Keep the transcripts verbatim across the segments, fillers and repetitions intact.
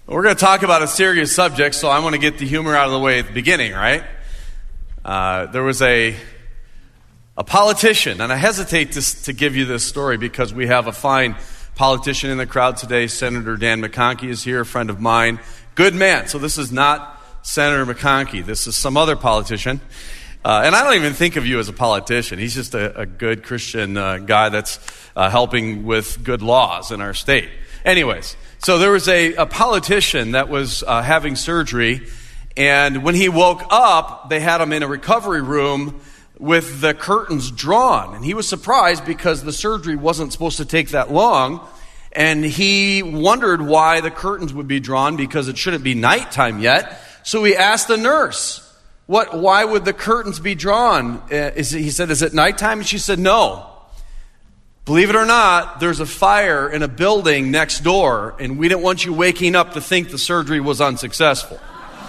We're going to talk about a serious subject, so I want to get the humor out of the way at the beginning, right? Uh, there was a a politician, and I hesitate to, to give you this story because we have a fine politician in the crowd today. Senator Dan McConkey is here, a friend of mine. Good man. So this is not Senator McConkey. This is some other politician. Uh, and I don't even think of you as a politician. He's just a, a good Christian uh, guy that's uh, helping with good laws in our state. Anyways, so there was a, a politician that was uh, having surgery, and when he woke up, they had him in a recovery room with the curtains drawn. And he was surprised because the surgery wasn't supposed to take that long, and he wondered why the curtains would be drawn because it shouldn't be nighttime yet. So he asked the nurse, "What? Why would the curtains be drawn?" Uh, is it, he said, "Is it nighttime?" And she said, "No. Believe it or not, there's a fire in a building next door, and we didn't want you waking up to think the surgery was unsuccessful."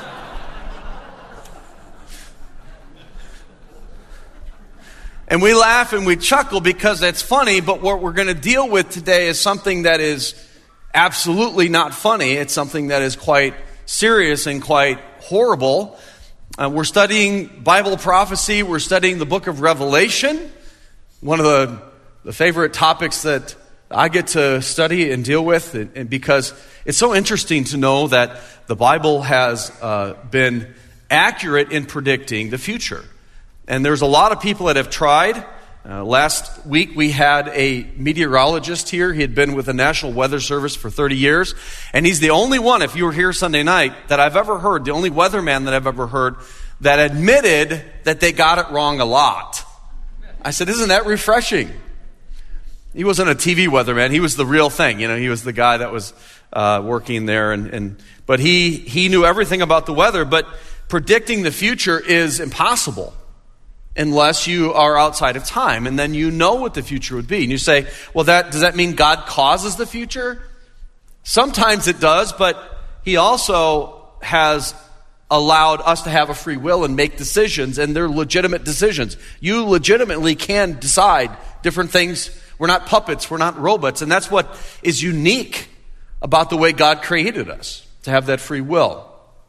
And we laugh and we chuckle because that's funny, but what we're going to deal with today is something that is absolutely not funny. It's something that is quite serious and quite horrible. Uh, we're studying Bible prophecy. We're studying the book of Revelation, one of the, the favorite topics that I get to study and deal with, and, and because it's so interesting to know that the Bible has uh, been accurate in predicting the future. And there's a lot of people that have tried. Uh, last week we had a meteorologist here. He had been with the National Weather Service for thirty years. And he's the only one, if you were here Sunday night, that I've ever heard, the only weatherman that I've ever heard, that admitted that they got it wrong a lot. I said, isn't that refreshing? He wasn't a T V weatherman. He was the real thing. You know, he was the guy that was uh, working there. And, and But he, he knew everything about the weather. But predicting the future is impossible unless you are outside of time, and then you know what the future would be. And you say, well, that does that mean God causes the future? Sometimes it does, but he also has allowed us to have a free will and make decisions, and they're legitimate decisions. You legitimately can decide different things. We're not puppets, we're not robots, and that's what is unique about the way God created us, to have that free will.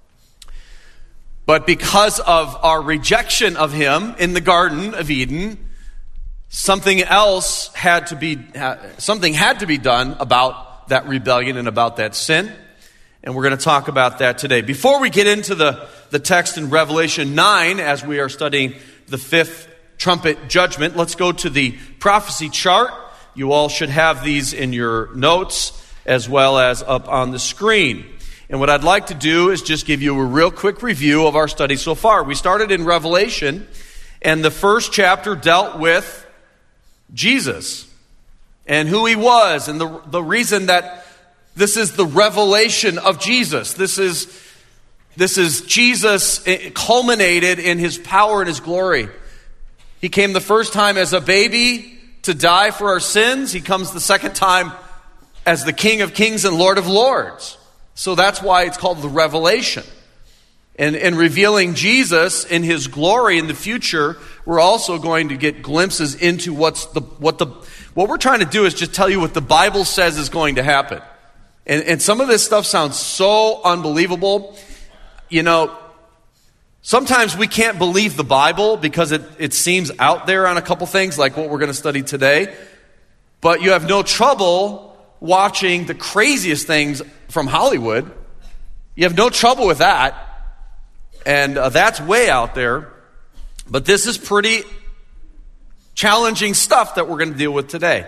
But because of our rejection of him in the Garden of Eden, something else had to be something had to be done about that rebellion and about that sin. And we're going to talk about that today. Before we get into the, the text in Revelation nine, as we are studying the fifth trumpet judgment, let's go to the prophecy chart. You all should have these in your notes as well as up on the screen. And what I'd like to do is just give you a real quick review of our study so far. We started in Revelation, and the first chapter dealt with Jesus and who he was, and the, the reason that this is the revelation of Jesus. This is, this is Jesus culminated in his power and his glory. He came the first time as a baby to die for our sins. He comes the second time as the King of Kings and Lord of Lords. So that's why it's called the Revelation. And in revealing Jesus in his glory in the future, we're also going to get glimpses into what's the what the what we're trying to do is just tell you what the Bible says is going to happen. And, and some of this stuff sounds so unbelievable. You know, sometimes we can't believe the Bible because it, it seems out there on a couple things, like what we're going to study today. But you have no trouble watching the craziest things from Hollywood. You have no trouble with that. And uh, that's way out there. But this is pretty challenging stuff that we're going to deal with today.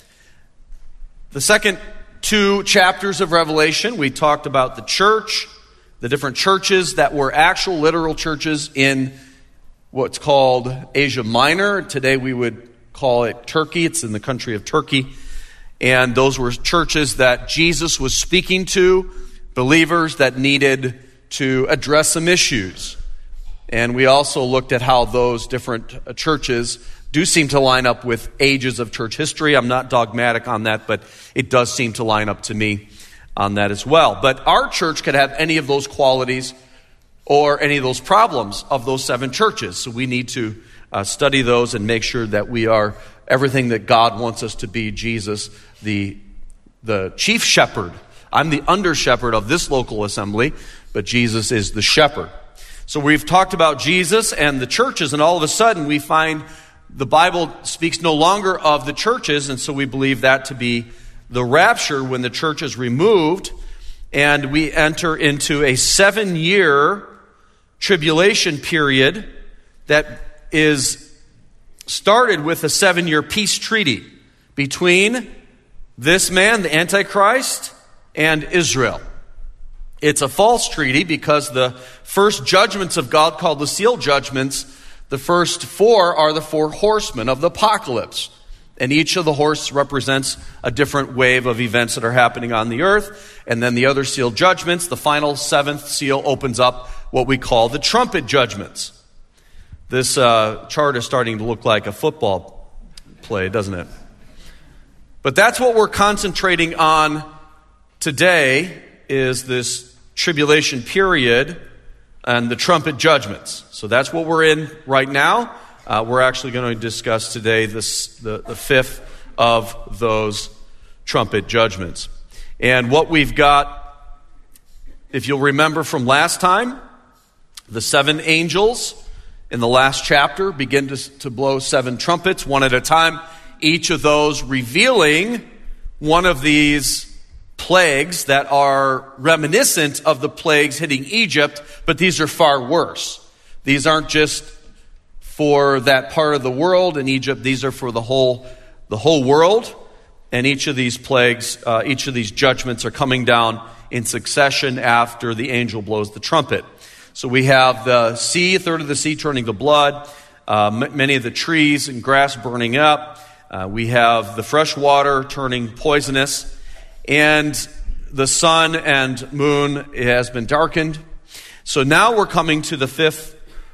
The second two chapters of Revelation, we talked about the church, the different churches that were actual literal churches in what's called Asia Minor. Today we would call it Turkey. It's in the country of Turkey. And those were churches that Jesus was speaking to, believers that needed to address some issues. And we also looked at how those different churches do seem to line up with ages of church history. I'm not dogmatic on that, but it does seem to line up to me on that as well. But our church could have any of those qualities or any of those problems of those seven churches. So we need to uh, study those and make sure that we are everything that God wants us to be, Jesus, the, the chief shepherd I'm the under shepherd of this local assembly, but Jesus is the shepherd. So we've talked about Jesus and the churches, and all of a sudden we find the Bible speaks no longer of the churches, and so we believe that to be the rapture when the church is removed, and we enter into a seven-year tribulation period that is started with a seven-year peace treaty between this man, the Antichrist, and Israel. It's a false treaty because the first judgments of God, called the seal judgments, the first four are the four horsemen of the apocalypse. And each of the horses represents a different wave of events that are happening on the earth. And then the other seal judgments, the final seventh seal opens up what we call the trumpet judgments. This uh, chart is starting to look like a football play, doesn't it? But that's what we're concentrating on today, is this tribulation period and the trumpet judgments. So that's what we're in right now. Uh, we're actually going to discuss today this, the, the fifth of those trumpet judgments. And what we've got, if you'll remember from last time, the seven angels in the last chapter begin to, to blow seven trumpets, one at a time, each of those revealing one of these plagues that are reminiscent of the plagues hitting Egypt, but these are far worse. These aren't just for that part of the world in Egypt. These are for the whole the whole world. And each of these plagues, uh, each of these judgments are coming down in succession after the angel blows the trumpet. So we have the sea, a third of the sea turning to blood, uh, m- many of the trees and grass burning up. Uh, we have the fresh water turning poisonous, and the sun and moon has been darkened. So now we're coming to the fifth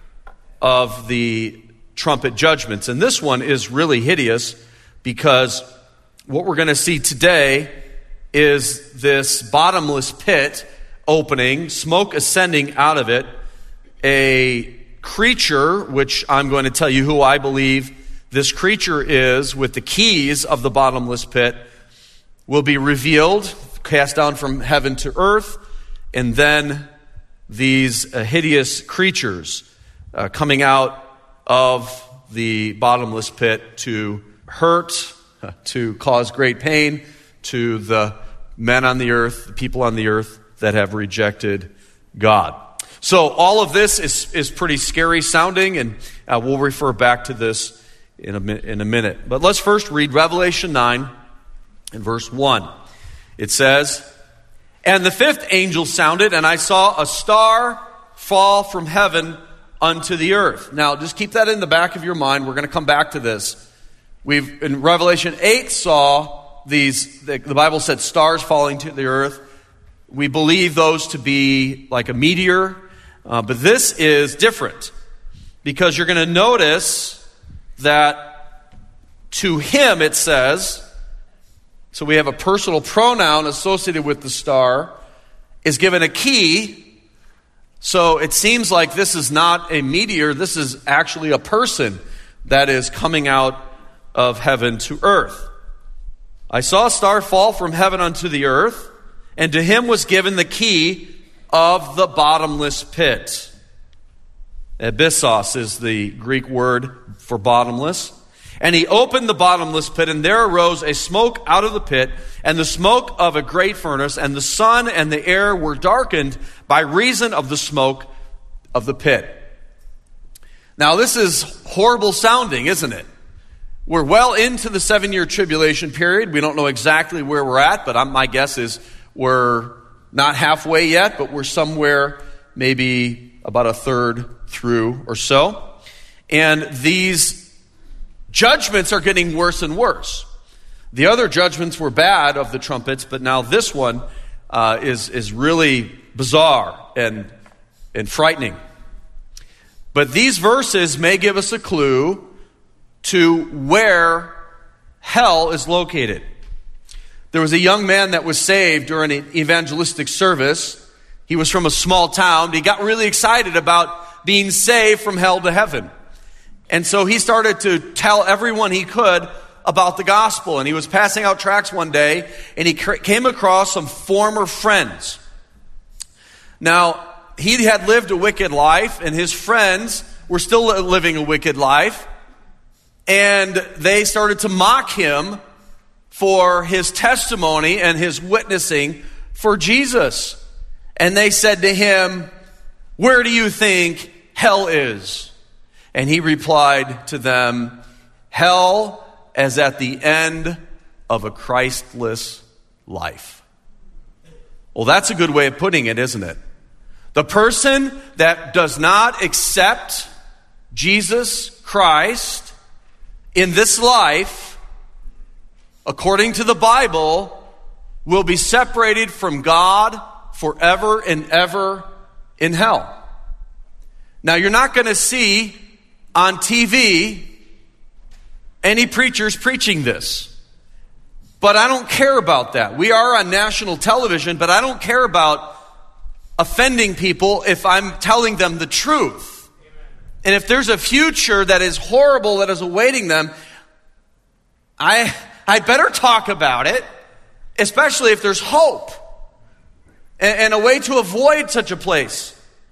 of the trumpet judgments. And this one is really hideous because what we're going to see today is this bottomless pit opening, smoke ascending out of it, a creature, which I'm going to tell you who I believe this creature is, with the keys of the bottomless pit, will be revealed, cast down from heaven to earth, and then these uh, hideous creatures uh, coming out of the bottomless pit to hurt, to cause great pain to the men on the earth, the people on the earth that have rejected God. So all of this is, is pretty scary sounding, and uh, we'll refer back to this in a, in a minute. But let's first read Revelation nine and verse one. It says, "And the fifth angel sounded, and I saw a star fall from heaven unto the earth." Now, just keep that in the back of your mind. We're going to come back to this. We've, in Revelation eight, saw these, the, the Bible said stars falling to the earth. We believe those to be like a meteor, uh, but this is different, because you're going to notice that to him, it says, so we have a personal pronoun associated with the star, is given a key. So it seems like this is not a meteor, this is actually a person that is coming out of heaven to earth. "I saw a star fall from heaven unto the earth, and to him was given the key of the bottomless pit." Abyssos is the Greek word for bottomless. "And he opened the bottomless pit, and there arose a smoke out of the pit, and the smoke of a great furnace, and the sun and the air were darkened by reason of the smoke of the pit." Now this is horrible sounding, isn't it? We're well into the seven-year tribulation period. We don't know exactly where we're at, but I'm, my guess is we're not halfway yet, but we're somewhere maybe about a third through or so. And these judgments are getting worse and worse. The other judgments were bad of the trumpets, but now this one uh, is, is really bizarre and, and frightening. But these verses may give us a clue to where hell is located. There was a young man that was saved during an evangelistic service. He was from a small town. He got really excited about being saved from hell to heaven. And so he started to tell everyone he could about the gospel. And he was passing out tracts one day, and he came across some former friends. Now, he had lived a wicked life, and his friends were still living a wicked life. And they started to mock him for his testimony and his witnessing for Jesus. And they said to him, "Where do you think hell is?" And he replied to them, "Hell is at the end of a Christless life." Well, that's a good way of putting it, isn't it? The person that does not accept Jesus Christ in this life, according to the Bible, will be separated from God forever and ever in hell. Now, you're not going to see on T V any preachers preaching this. But I don't care about that. We are on national television, but I don't care about offending people if I'm telling them the truth. And if there's a future that is horrible that is awaiting them, I I better talk about it, especially if there's hope and, and a way to avoid such a place.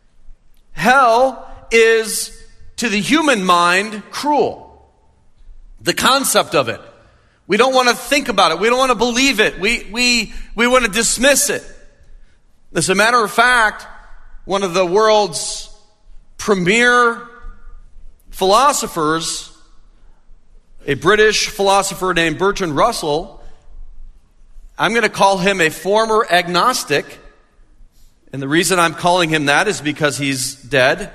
Hell is, to the human mind, cruel. The concept of it. We don't want to think about it. We don't want to believe it. We, we, we want to dismiss it. As a matter of fact, one of the world's premier philosophers, a British philosopher named Bertrand Russell, I'm going to call him a former agnostic. And the reason I'm calling him that is because he's dead.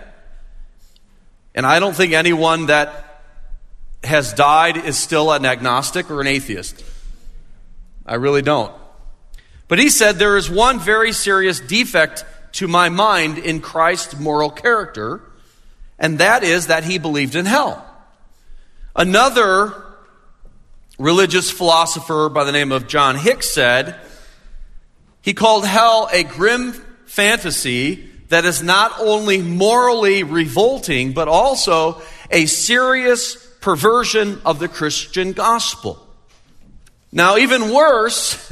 And I don't think anyone that has died is still an agnostic or an atheist. I really don't. But he said there is one very serious defect to my mind in Christ's moral character, and that is that he believed in hell. Another religious philosopher by the name of John Hicks said, he called hell a grim fantasy that is not only morally revolting, but also a serious perversion of the Christian gospel. Now, even worse,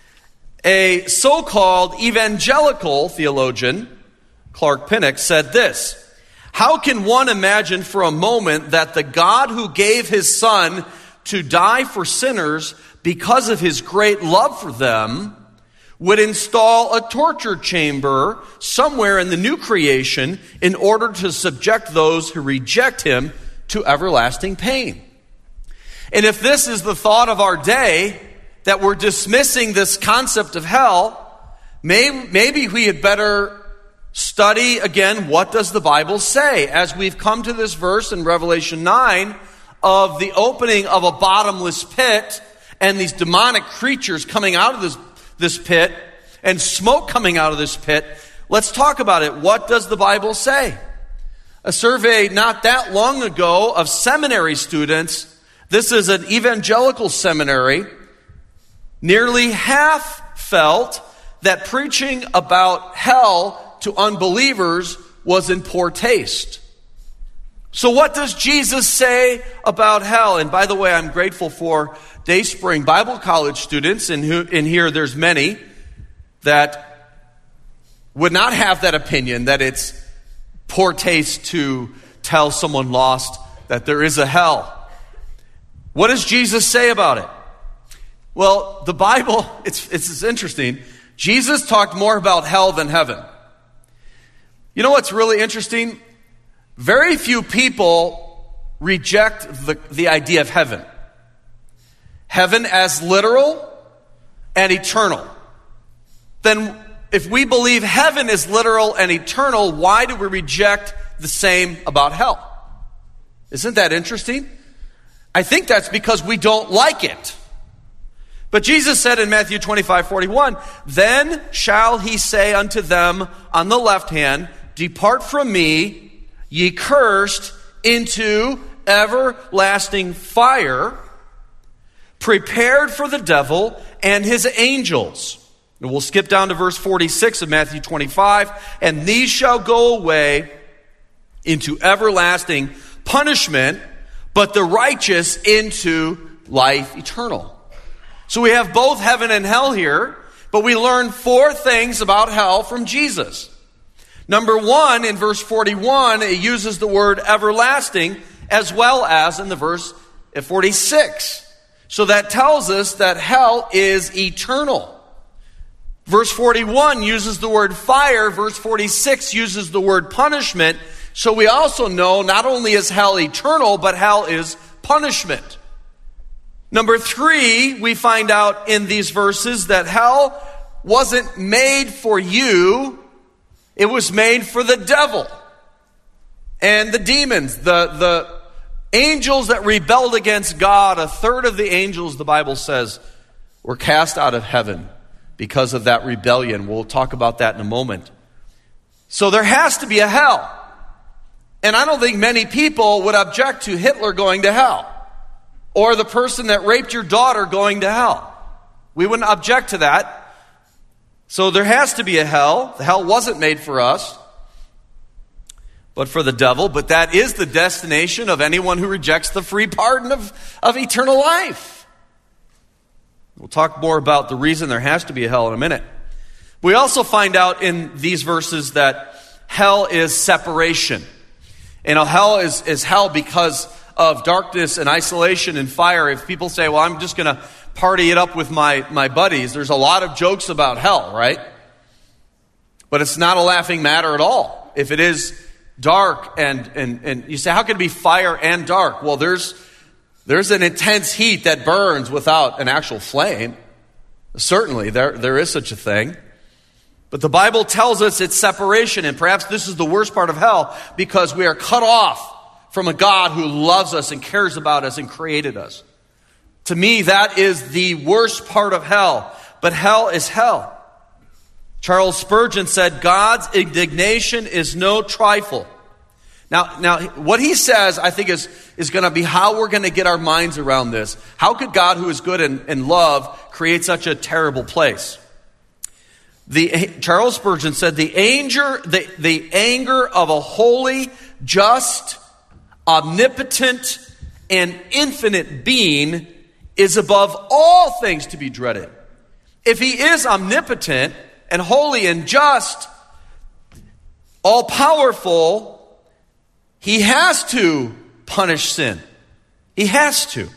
a so-called evangelical theologian, Clark Pinnock, said this: "How can one imagine for a moment that the God who gave his Son to die for sinners because of his great love for them would install a torture chamber somewhere in the new creation in order to subject those who reject him to everlasting pain?" And if this is the thought of our day, that we're dismissing this concept of hell, maybe, maybe we had better study again, what does the Bible say? As we've come to this verse in Revelation nine of the opening of a bottomless pit and these demonic creatures coming out of this, this pit and smoke coming out of this pit, let's talk about it. What does the Bible say? A survey not that long ago of seminary students, this is an evangelical seminary, nearly half felt that preaching about hell to unbelievers was in poor taste. So what does Jesus say about hell? And by the way, I'm grateful for Dayspring Bible College students, and who, in here there's many that would not have that opinion that it's poor taste to tell someone lost that there is a hell. What does Jesus say about it? Well, the Bible, it's, it's, it's interesting. Jesus talked more about hell than heaven. You know what's really interesting? Very few people reject the, the idea of heaven. Heaven as literal and eternal. Then if we believe heaven is literal and eternal, why do we reject the same about hell? Isn't that interesting? I think that's because we don't like it. But Jesus said in Matthew twenty-five forty-one, "Then shall he say unto them on the left hand, Depart from me, ye cursed, into everlasting fire, prepared for the devil and his angels." And we'll skip down to verse forty-six of Matthew twenty-five. "And these shall go away into everlasting punishment, but the righteous into life eternal. So we have both heaven and hell here, but we learn four things about hell from Jesus. Number one, in verse forty-one, it uses the word everlasting, as well as in the verse forty-six. So that tells us that hell is eternal. Verse forty-one uses the word fire. Verse forty-six uses the word punishment. So we also know not only is hell eternal, but hell is punishment. Number three, we find out in these verses that hell wasn't made for you. It was made for the devil and the demons, the, the angels that rebelled against God. A third of the angels, the Bible says, were cast out of heaven because of that rebellion. We'll talk about that in a moment. So there has to be a hell. And I don't think many people would object to Hitler going to hell, or the person that raped your daughter going to hell. We wouldn't object to that. So there has to be a hell. The hell wasn't made for us, but for the devil. But that is the destination of anyone who rejects the free pardon of, of eternal life. We'll talk more about the reason there has to be a hell in a minute. We also find out in these verses that hell is separation. And hell is, is hell because of darkness and isolation and fire. If people say, well, I'm just going to party it up with my, my buddies, there's a lot of jokes about hell, right? But it's not a laughing matter at all. If it is dark and, and, and you say, how can it be fire and dark? Well, there's, there's an intense heat that burns without an actual flame. Certainly, there, there is such a thing. But the Bible tells us it's separation, and perhaps this is the worst part of hell, because we are cut off from a God who loves us and cares about us and created us. To me, that is the worst part of hell. But hell is hell. Charles Spurgeon said, God's indignation is no trifle. Now, now what he says, I think, is, is going to be how we're going to get our minds around this. How could God, who is good and, and love, create such a terrible place? The, Charles Spurgeon said, the anger, the, the anger of a holy, just, omnipotent, and infinite being is above all things to be dreaded. If he is omnipotent and holy and just, all-powerful, he has to punish sin. He has to.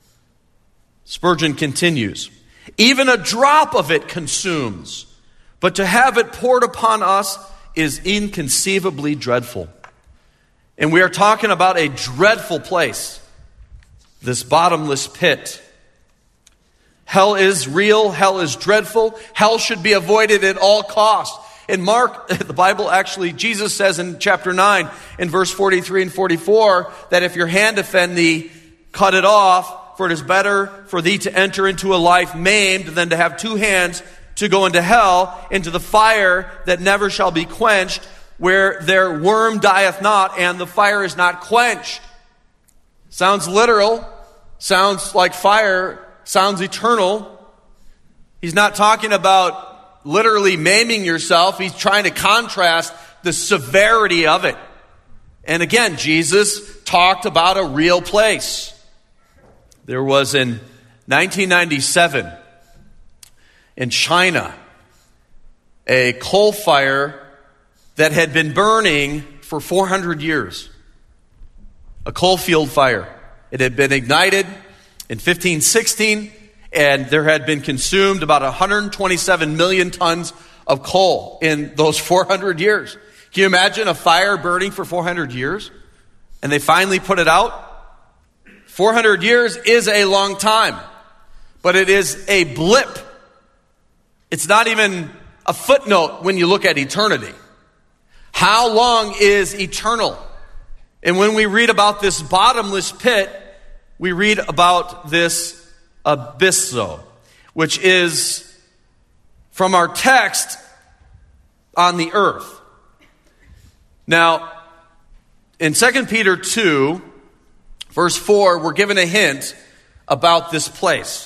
Spurgeon continues, even a drop of it consumes, but to have it poured upon us is inconceivably dreadful. And we are talking about a dreadful place, this bottomless pit. Hell is real. Hell is dreadful. Hell should be avoided at all costs. In Mark, the Bible actually, Jesus says in chapter nine, in verse forty-three and forty-four, that if your hand offend thee, cut it off, for it is better for thee to enter into a life maimed than to have two hands to go into hell, into the fire that never shall be quenched, where their worm dieth not, and the fire is not quenched. Sounds literal, sounds like fire, sounds eternal. He's not talking about literally maiming yourself. He's trying to contrast the severity of it. And again, Jesus talked about a real place. There was in nineteen ninety-seven in China a coal fire that had been burning for four hundred years. A coal field fire. It had been ignited in fifteen sixteen, and there had been consumed about one hundred twenty-seven million tons of coal in those four hundred years. Can you imagine a fire burning for four hundred years? And they finally put it out? four hundred years is a long time, but it is a blip. It's not even a footnote when you look at eternity. How long is eternal? And when we read about this bottomless pit, we read about this abyssos, which is from our text on the earth. Now, in Second Peter two, verse four, we're given a hint about this place.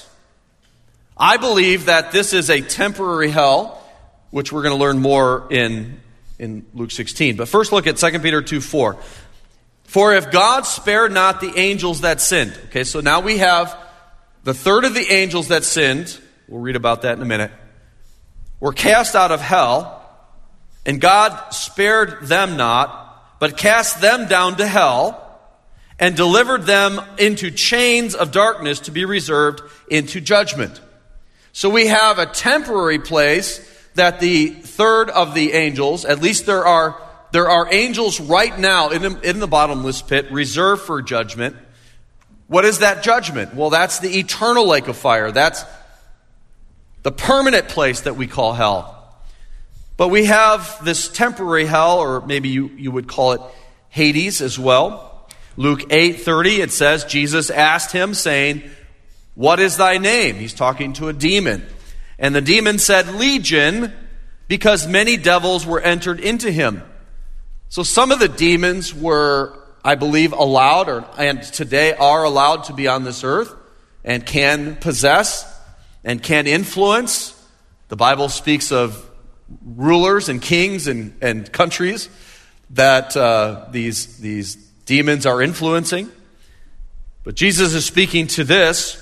I believe that this is a temporary hell, which we're going to learn more in, in Luke sixteen. But first look at Second Peter two four. For if God spared not the angels that sinned. Okay, so now we have the third of the angels that sinned, we'll read about that in a minute, were cast out of hell, and God spared them not, but cast them down to hell, and delivered them into chains of darkness to be reserved into judgment. So we have a temporary place that the third of the angels, at least there are there are angels right now in, in the bottomless pit reserved for judgment. What is that judgment? Well, that's the eternal lake of fire. That's the permanent place that we call hell. But we have this temporary hell, or maybe you, you would call it Hades as well. Luke eight thirty, it says, Jesus asked him, saying, "What is thy name?" He's talking to a demon. And the demon said, "Legion," because many devils were entered into him. So some of the demons were, I believe, allowed, or and today are allowed to be on this earth and can possess and can influence. The Bible speaks of rulers and kings and, and countries that uh, these these demons are influencing. But Jesus is speaking to this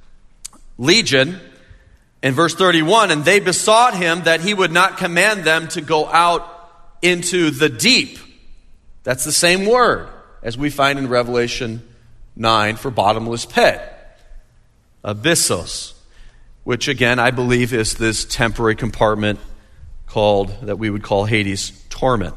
legion in verse thirty-one, and they besought him that he would not command them to go out into the deep. That's the same word as we find in Revelation nine for bottomless pit. Abyssos, which again I believe is this temporary compartment called, that we would call Hades, torment.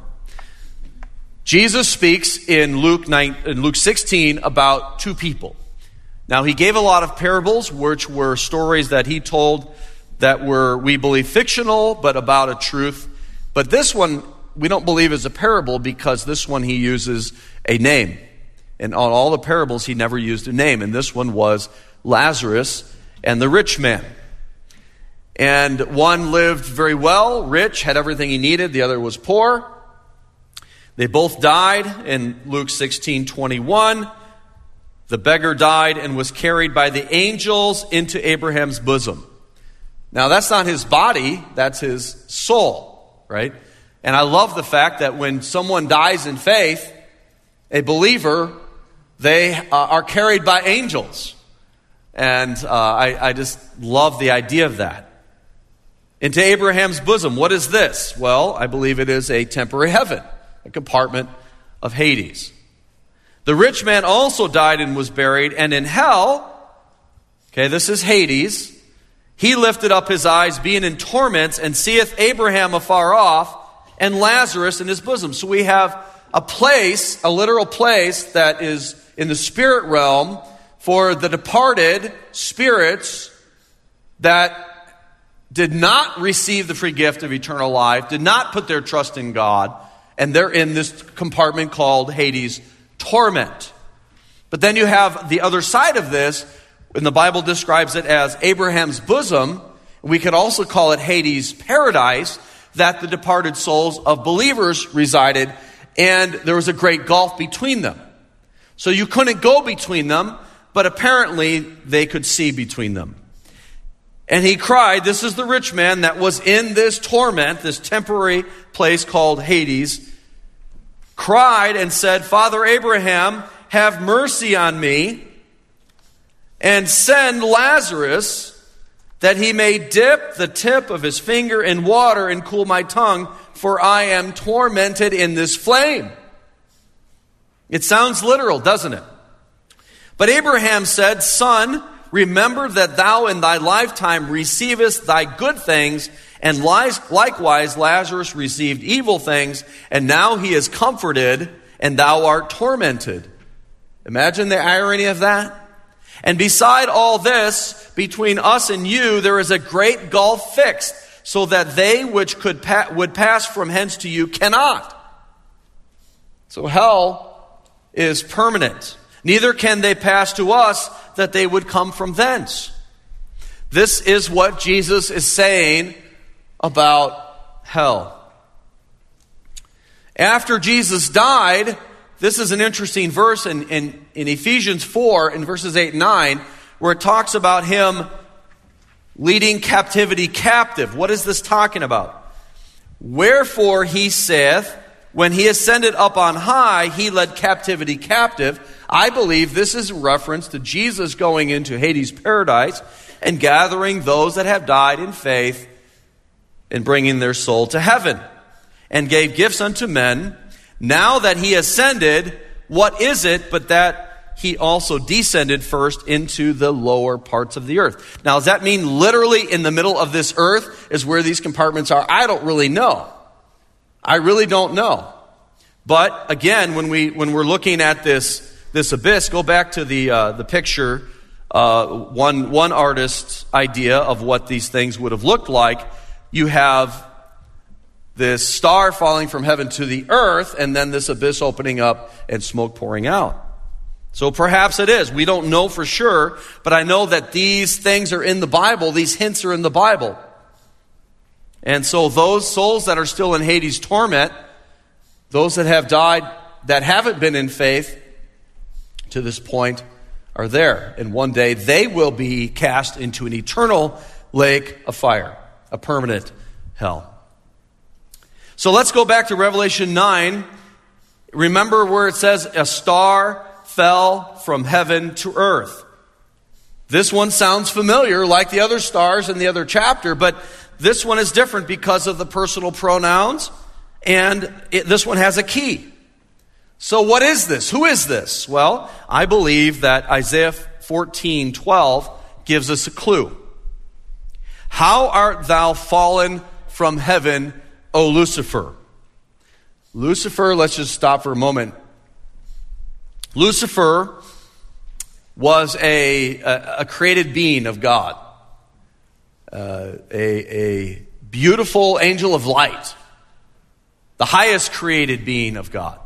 Jesus speaks in Luke nine, in Luke sixteen about two people. Now, he gave a lot of parables, which were stories that he told that were, we believe, fictional, but about a truth. But this one, we don't believe is a parable, because this one he uses a name. And on all the parables, he never used a name. And this one was Lazarus and the rich man. And one lived very well, rich, had everything he needed. The other was poor. They both died in Luke sixteen twenty-one. The beggar died and was carried by the angels into Abraham's bosom. Now, that's not his body, that's his soul, right? And I love the fact that when someone dies in faith, a believer, they uh, are carried by angels. And uh, I, I just love the idea of that. Into Abraham's bosom. What is this? Well, I believe it is a temporary heaven, a compartment of Hades. The rich man also died and was buried, and in hell, okay, this is Hades, he lifted up his eyes, being in torments, and seeth Abraham afar off, and Lazarus in his bosom. So we have a place, a literal place that is in the spirit realm for the departed spirits that did not receive the free gift of eternal life, did not put their trust in God, and they're in this compartment called Hades, torment. But then you have the other side of this, and the Bible describes it as Abraham's bosom. We could also call it Hades' paradise, that the departed souls of believers resided, and there was a great gulf between them. So you couldn't go between them, but apparently they could see between them. And he cried, this is the rich man that was in this torment, this temporary place called Hades, cried and said, Father Abraham, have mercy on me, and send Lazarus, that he may dip the tip of his finger in water and cool my tongue, for I am tormented in this flame. It sounds literal, doesn't it? But Abraham said, Son, remember that thou in thy lifetime receivest thy good things, and likewise Lazarus received evil things, and now he is comforted, and thou art tormented. Imagine the irony of that. And beside all this, between us and you, there is a great gulf fixed, so that they which could pa- would pass from hence to you cannot. So hell is permanent. Neither can they pass to us, that they would come from thence. This is what Jesus is saying about hell. After Jesus died, this is an interesting verse in, in, in Ephesians four, in verses eight and nine, where it talks about him leading captivity captive. What is this talking about? Wherefore he saith, when he ascended up on high, he led captivity captive I believe this is a reference to Jesus going into Hades' paradise and gathering those that have died in faith and bringing their soul to heaven, and gave gifts unto men. Now that he ascended, what is it but that he also descended first into the lower parts of the earth? Now, does that mean literally in the middle of this earth is where these compartments are? I don't really know. I really don't know. But again, when we when we're looking at this this abyss, go back to the uh, the picture. Uh, one one artist's idea of what these things would have looked like. You have this star falling from heaven to the earth, and then this abyss opening up and smoke pouring out. So perhaps it is. We don't know for sure, but I know that these things are in the Bible. These hints are in the Bible. And so those souls that are still in Hades' torment, those that have died that haven't been in faith to this point, are there. And one day they will be cast into an eternal lake of fire, a permanent hell. So let's go back to Revelation nine. Remember where it says a star fell from heaven to earth. This one sounds familiar like the other stars in the other chapter, but this one is different because of the personal pronouns, and it, this one has a key. So what is this? Who is this? Well, I believe that Isaiah fourteen twelve gives us a clue. How art thou fallen from heaven, O Lucifer? Lucifer, let's just stop for a moment. Lucifer was a, a, a created being of God, uh, a, a beautiful angel of light, the highest created being of God.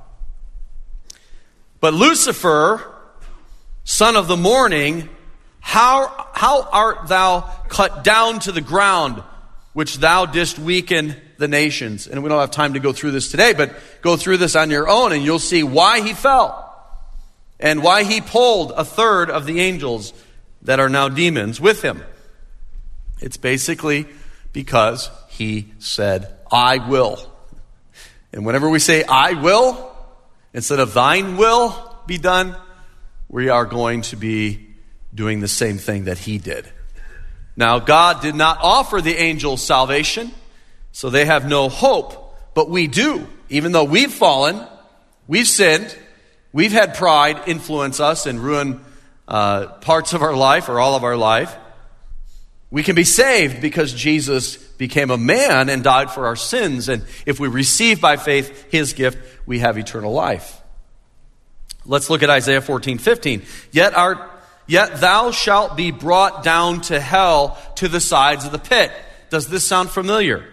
But Lucifer, son of the morning, how, how art thou cut down to the ground, which thou didst weaken the nations? And we don't have time to go through this today, but go through this on your own and you'll see why he fell. And why he pulled a third of the angels that are now demons with him. It's basically because he said, I will. And whenever we say, I will, instead of thine will be done, we are going to be doing the same thing that he did. Now, God did not offer the angels salvation, so they have no hope, but we do. Even though we've fallen, we've sinned, we've had pride influence us and ruin uh, parts of our life or all of our life. We can be saved because Jesus became a man and died for our sins. And if we receive by faith his gift, we have eternal life. Let's look at Isaiah fourteen fifteen. Yet, our, yet thou shalt be brought down to hell, to the sides of the pit. Does this sound familiar?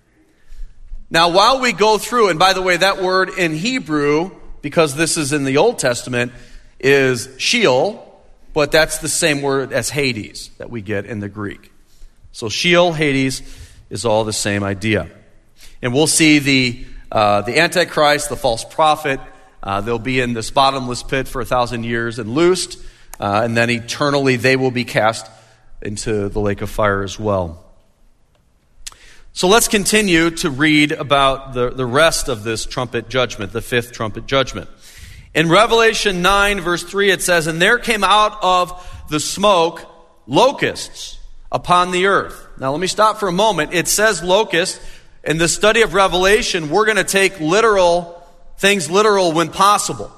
Now, while we go through, and by the way, that word in Hebrew, because this is in the Old Testament, is Sheol, but that's the same word as Hades that we get in the Greek. So Sheol, Hades, is all the same idea. And we'll see the uh, the Antichrist, the false prophet, uh, they'll be in this bottomless pit for a thousand years and loosed, uh, and then eternally they will be cast into the lake of fire as well. So let's continue to read about the, the rest of this trumpet judgment, the fifth trumpet judgment. In Revelation nine, verse three, it says, And there came out of the smoke locusts upon the earth. Now let me stop for a moment. It says locusts. In the study of Revelation, we're going to take literal things literal when possible.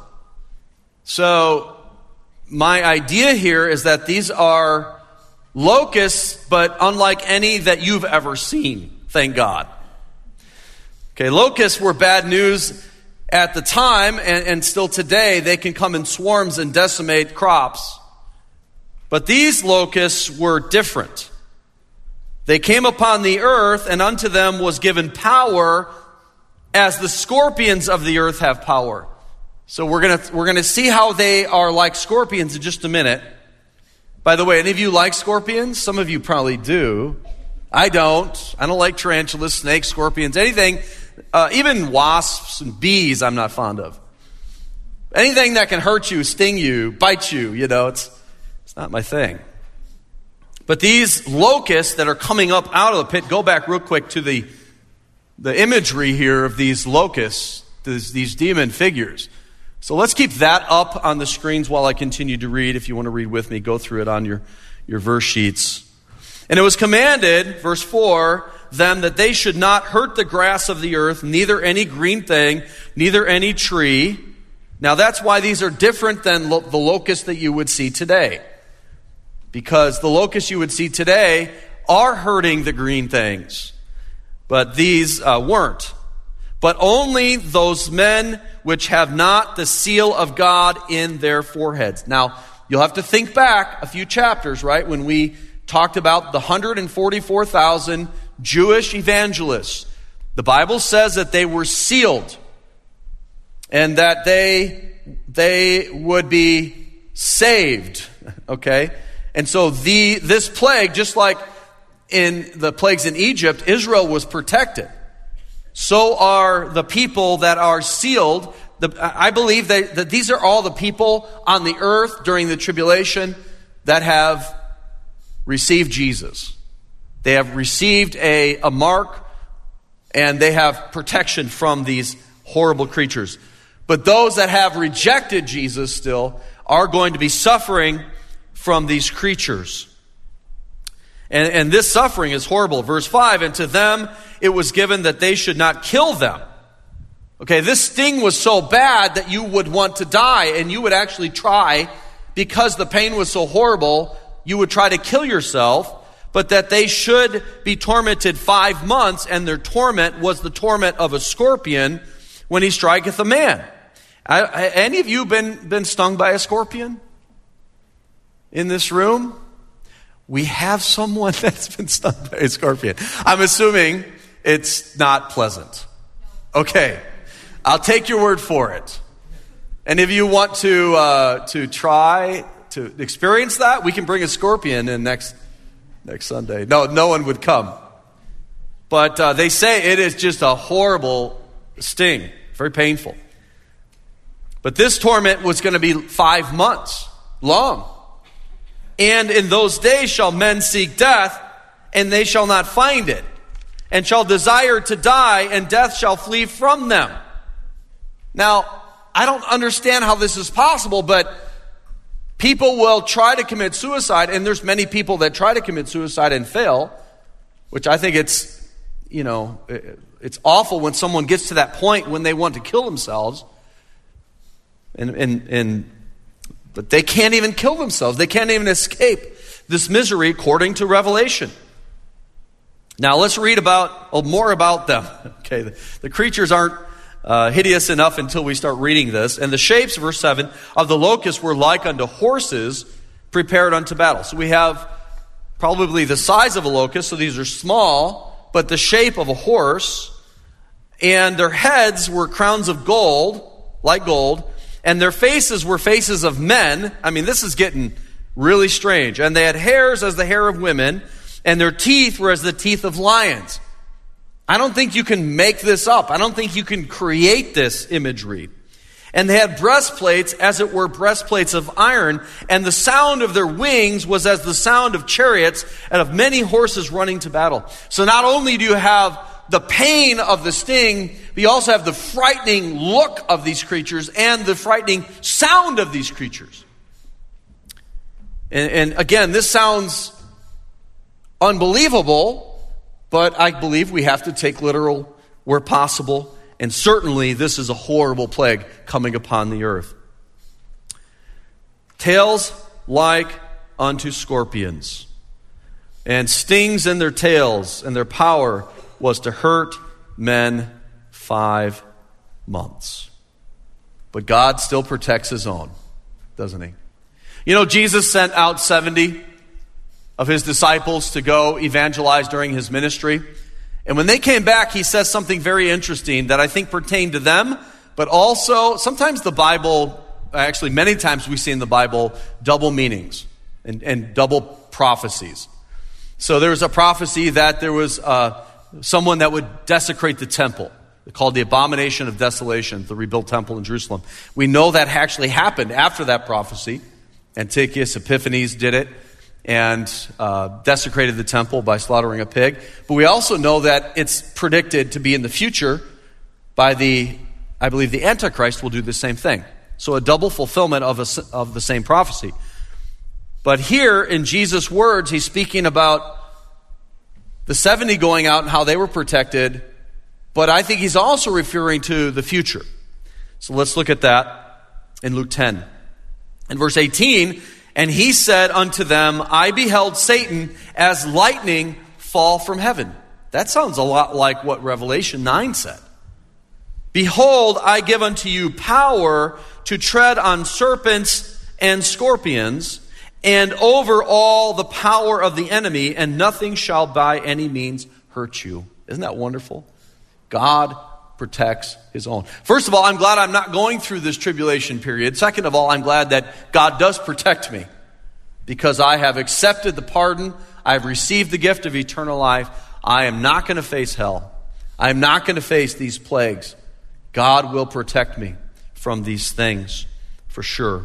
So my idea here is that these are locusts, but unlike any that you've ever seen. Thank God. Okay, locusts were bad news at the time, and, and still today they can come in swarms and decimate crops. But these locusts were different. They came upon the earth, and unto them was given power as the scorpions of the earth have power. So we're gonna we're gonna see how they are like scorpions in just a minute. By the way, any of you like scorpions? Some of you probably do. I don't. I don't like tarantulas, snakes, scorpions, anything, uh, even wasps and bees I'm not fond of. Anything that can hurt you, sting you, bite you, you know, it's it's not my thing. But these locusts that are coming up out of the pit, go back real quick to the, the imagery here of these locusts, these, these demon figures. So let's keep that up on the screens while I continue to read. If you want to read with me, go through it on your, your verse sheets. And it was commanded, verse four, them that they should not hurt the grass of the earth, neither any green thing, neither any tree. Now that's why these are different than lo- the locusts that you would see today. Because the locusts you would see today are hurting the green things. But these uh, weren't. But only those men which have not the seal of God in their foreheads. Now, you'll have to think back a few chapters, right? When we talked about the one hundred forty-four thousand Jewish evangelists. The Bible says that they were sealed. And that they, they would be saved. Okay? And so the this plague, just like in the plagues in Egypt, Israel was protected. So are the people that are sealed. The, I believe that, that these are all the people on the earth during the tribulation that have received Jesus. They have received a, a mark, and they have protection from these horrible creatures. But those that have rejected Jesus still are going to be suffering from these creatures. And, and this suffering is horrible. Verse five, and to them it was given that they should not kill them. Okay, this sting was so bad that you would want to die, and you would actually try, because the pain was so horrible, you would try to kill yourself, but that they should be tormented five months, and their torment was the torment of a scorpion when he striketh a man. I, I, any of you been, been stung by a scorpion in this room? We have someone that's been stung by a scorpion. I'm assuming it's not pleasant. Okay, I'll take your word for it. And if you want to uh, to try to experience that, we can bring a scorpion in next next Sunday. No, no one would come. But uh, they say it is just a horrible sting, very painful. But this torment was going to be five months long. And in those days shall men seek death, and they shall not find it, and shall desire to die, and death shall flee from them. Now, I don't understand how this is possible, but people will try to commit suicide, and there's many people that try to commit suicide and fail, which I think it's, you know, it's awful when someone gets to that point when they want to kill themselves. And, and, and But they can't even kill themselves. They can't even escape this misery according to Revelation. Now let's read about oh, more about them. Okay, the, the creatures aren't uh, hideous enough until we start reading this. And the shapes, verse seven, of the locusts were like unto horses prepared unto battle. So we have probably the size of a locust. So these are small, but the shape of a horse. And their heads were crowns of gold, like gold. And their faces were faces of men. I mean, this is getting really strange. And they had hairs as the hair of women, and their teeth were as the teeth of lions. I don't think you can make this up. I don't think you can create this imagery. And they had breastplates, as it were breastplates of iron, and the sound of their wings was as the sound of chariots and of many horses running to battle. So not only do you have the pain of the sting, but you also have the frightening look of these creatures and the frightening sound of these creatures. And, and again, this sounds unbelievable, but I believe we have to take literal where possible. And certainly this is a horrible plague coming upon the earth. Tails like unto scorpions, and stings in their tails, and their power was to hurt men five months. But God still protects his own, doesn't he? You know, Jesus sent out seventy of his disciples to go evangelize during his ministry. And when they came back, he says something very interesting that I think pertained to them, but also sometimes the Bible, actually many times we see in the Bible, double meanings and, and double prophecies. So there was a prophecy that there was uh, someone that would desecrate the temple, called the abomination of desolation, the rebuilt temple in Jerusalem. We know that actually happened after that prophecy. Antiochus Epiphanes did it and uh, desecrated the temple by slaughtering a pig. But we also know that it's predicted to be in the future by the, I believe the Antichrist will do the same thing. So a double fulfillment of, a, of the same prophecy. But here in Jesus' words, he's speaking about the seventy going out and how they were protected. But I think he's also referring to the future. So let's look at that in Luke ten. In verse eighteen, and he said unto them, I beheld Satan as lightning fall from heaven. That sounds a lot like what Revelation nine said. Behold, I give unto you power to tread on serpents and scorpions, and over all the power of the enemy, and nothing shall by any means hurt you. Isn't that wonderful? God protects his own. First of all, I'm glad I'm not going through this tribulation period. Second of all, I'm glad that God does protect me, because I have accepted the pardon. I have received the gift of eternal life. I am not going to face hell. I am not going to face these plagues. God will protect me from these things, for sure.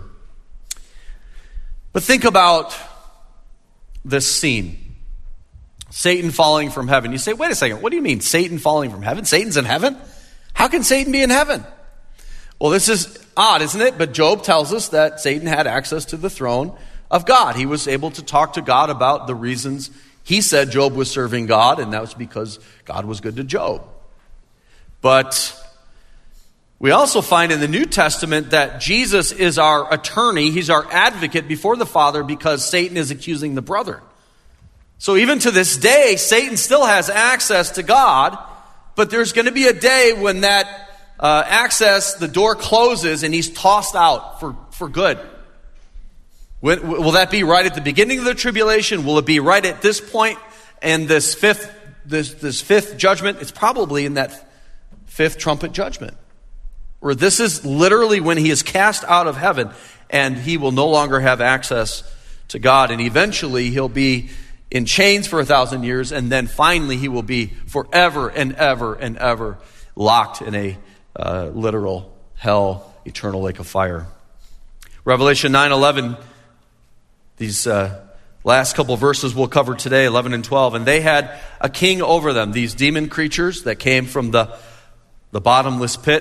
But think about this scene. Satan falling from heaven. You say, wait a second, what do you mean Satan falling from heaven? Satan's in heaven? How can Satan be in heaven? Well, this is odd, isn't it? But Job tells us that Satan had access to the throne of God. He was able to talk to God about the reasons he said Job was serving God, and that was because God was good to Job. But we also find in the New Testament that Jesus is our attorney. He's our advocate before the Father because Satan is accusing the brother. So even to this day, Satan still has access to God, but there's going to be a day when that uh, access, the door closes and he's tossed out for, for good. When, will that be right at the beginning of the tribulation? Will it be right at this point and this fifth, this, this fifth judgment? It's probably in that fifth trumpet judgment, where this is literally when he is cast out of heaven and he will no longer have access to God. And eventually he'll be in chains for a thousand years, and then finally he will be forever and ever and ever locked in a uh, literal hell, eternal lake of fire. Revelation nine eleven, these uh, last couple verses we'll cover today, eleven and twelve. And they had a king over them, these demon creatures that came from the, the bottomless pit,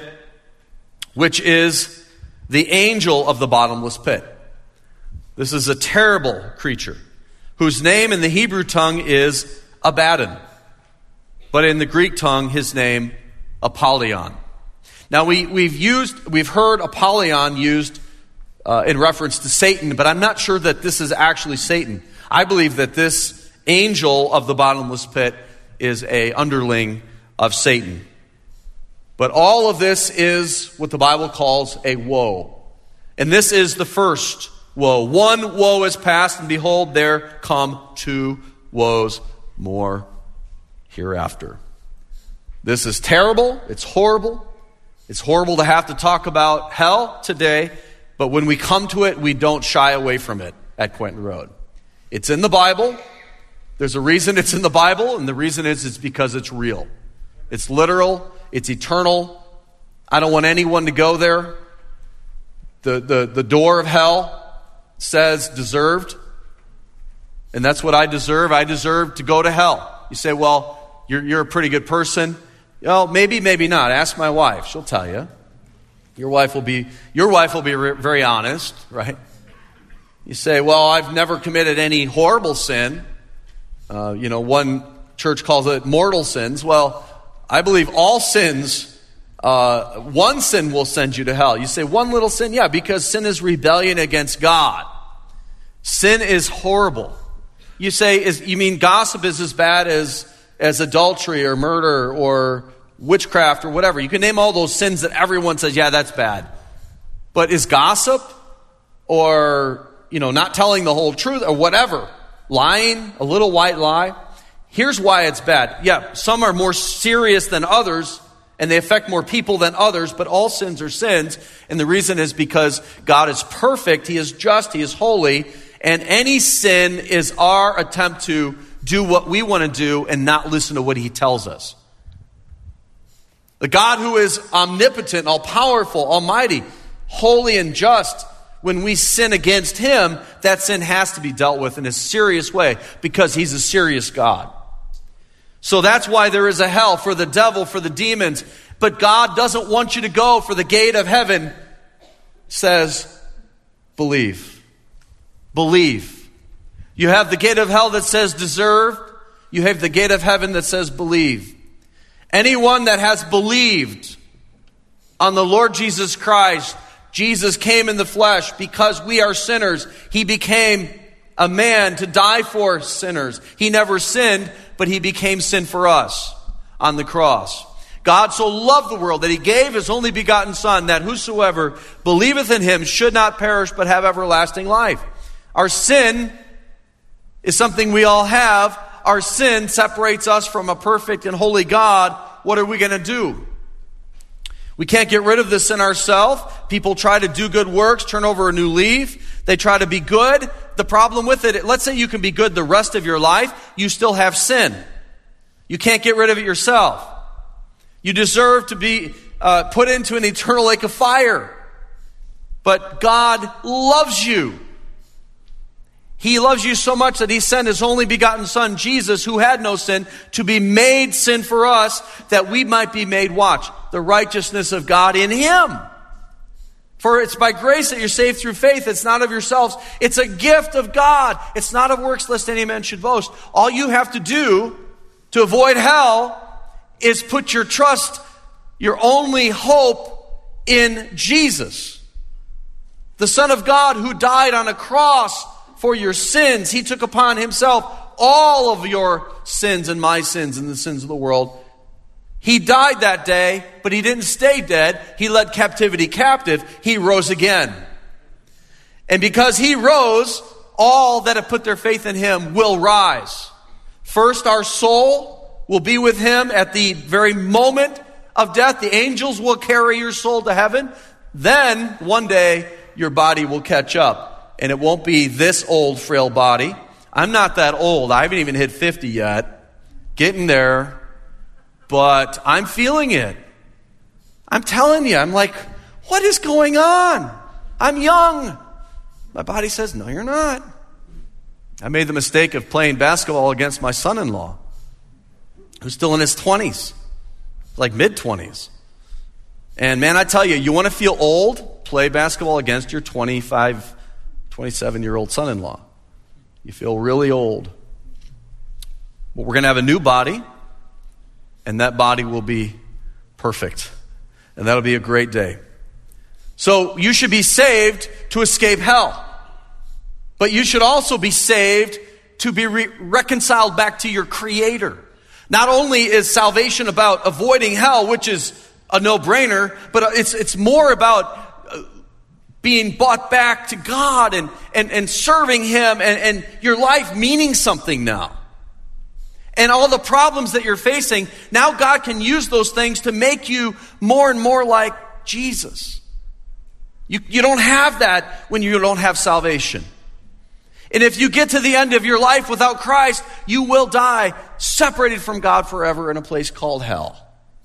which is the angel of the bottomless pit. This is a terrible creature whose name in the Hebrew tongue is Abaddon, but in the Greek tongue, his name, Apollyon. Now, we, we've used, we've heard Apollyon used uh, in reference to Satan, but I'm not sure that this is actually Satan. I believe that this angel of the bottomless pit is a underling of Satan. But all of this is what the Bible calls a woe. And this is the first woe. One woe is past, and behold, there come two woes more hereafter. This is terrible. It's horrible. It's horrible to have to talk about hell today, but when we come to it, we don't shy away from it at Quentin Road. It's in the Bible. There's a reason it's in the Bible, and the reason is it's because it's real. It's literal. It's eternal. I don't want anyone to go there. The, the, the door of hell says deserved. And that's what I deserve. I deserve to go to hell. You say, well, you're, you're a pretty good person. Well, maybe, maybe not. Ask my wife. She'll tell you. Your wife will be, your wife will be re- very honest, right? You say, well, I've never committed any horrible sin. Uh, you know, one church calls it mortal sins. Well, I believe all sins, uh, one sin will send you to hell. You say, one little sin? Yeah, because sin is rebellion against God. Sin is horrible. You say, is, you mean gossip is as bad as, as adultery or murder or witchcraft or whatever. You can name all those sins that everyone says, yeah, that's bad. But is gossip or, you know, not telling the whole truth or whatever, lying, a little white lie, here's why it's bad. Yeah, some are more serious than others, and they affect more people than others, but all sins are sins. And the reason is because God is perfect, He is just, He is holy, and any sin is our attempt to do what we want to do and not listen to what He tells us. The God who is omnipotent, all-powerful, almighty, holy and just, when we sin against Him, that sin has to be dealt with in a serious way because He's a serious God. So that's why there is a hell for the devil, for the demons. But God doesn't want you to go for the gate of heaven says, believe. Believe. You have the gate of hell that says deserve. You have the gate of heaven that says believe. Anyone that has believed on the Lord Jesus Christ, Jesus came in the flesh because we are sinners. He became a man to die for sinners. He never sinned, but he became sin for us on the cross. God so loved the world that he gave his only begotten Son, that whosoever believeth in him should not perish but have everlasting life. Our sin is something we all have. Our sin separates us from a perfect and holy God. What are we going to do? We can't get rid of this in ourselves. People try to do good works, turn over a new leaf. They try to be good. The problem with it, let's say you can be good the rest of your life, you still have sin. You can't get rid of it yourself. You deserve to be uh, put into an eternal lake of fire. But God loves you. He loves you so much that he sent his only begotten Son, Jesus, who had no sin, to be made sin for us, that we might be made, watch, the righteousness of God in him. For it's by grace that you're saved through faith. It's not of yourselves. It's a gift of God. It's not of works, lest any man should boast. All you have to do to avoid hell is put your trust, your only hope, in Jesus, the Son of God, who died on a cross for your sins. He took upon himself all of your sins and my sins and the sins of the world. He died that day, but he didn't stay dead. He led captivity captive. He rose again. And because he rose, all that have put their faith in him will rise. First, our soul will be with him at the very moment of death. The angels will carry your soul to heaven. Then, one day, your body will catch up. And it won't be this old, frail body. I'm not that old. I haven't even hit fifty yet. Getting there. But I'm feeling it. I'm telling you, I'm like, what is going on? I'm young. My body says, no, you're not. I made the mistake of playing basketball against my son-in-law, who's still in his twenties, like mid-twenties. And man, I tell you, you want to feel old? Play basketball against your twenty-five, twenty-seven-year-old son-in-law. You feel really old. But we're going to have a new body, and that body will be perfect. And that'll be a great day. So you should be saved to escape hell. But you should also be saved to be re- reconciled back to your Creator. Not only is salvation about avoiding hell, which is a no-brainer, but it's it's more about uh, being brought back to God and, and, and serving him and, and your life meaning something now. And all the problems that you're facing, now God can use those things to make you more and more like Jesus. You, you don't have that when you don't have salvation. And if you get to the end of your life without Christ, you will die separated from God forever in a place called hell.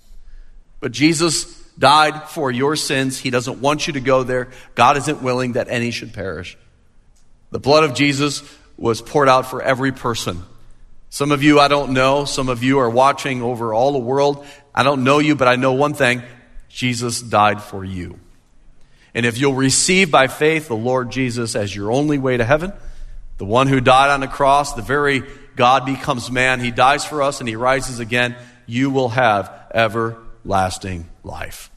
But Jesus died for your sins. He doesn't want you to go there. God isn't willing that any should perish. The blood of Jesus was poured out for every person. Some of you I don't know. Some of you are watching over all the world. I don't know you, but I know one thing. Jesus died for you. And if you'll receive by faith the Lord Jesus as your only way to heaven, the one who died on the cross, the very God becomes man, he dies for us and he rises again, you will have everlasting life.